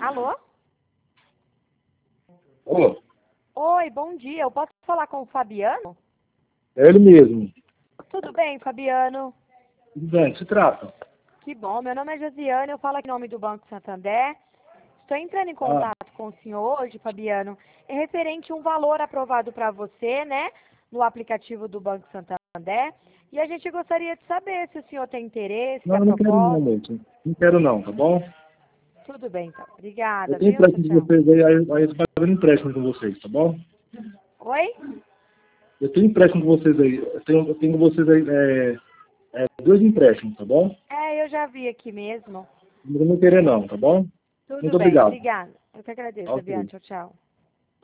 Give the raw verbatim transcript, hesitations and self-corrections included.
Alô? Ô, Oi, bom dia. Eu posso falar com o Fabiano? é ele mesmo. Tudo bem, Fabiano? Tudo bem, que se trata? Que bom. Meu nome é Josiane, eu falo aqui em nome do Banco Santander. Estou entrando em Ah, contato com o senhor hoje, Fabiano, é referente a um valor aprovado para você, né, no aplicativo do Banco Santander. E a gente gostaria de saber se o senhor tem interesse, se não, a eu não quero não, proposta... moço. Não quero não, tá bom? Tudo bem, então. Eu Obrigada, tenho viu? Tchau, empréstimo de tchau. vocês aí, aí aí eu tô fazendo empréstimo com vocês, tá bom? Oi? Eu tenho empréstimo com vocês aí. Eu tenho, eu tenho com vocês aí é, é, dois empréstimos, tá bom? É, eu já vi aqui mesmo. Não vou querer não, tá bom? Tudo Muito bem, obrigado. obrigada. Eu que agradeço, Ok. Fabiano. Tchau, tchau.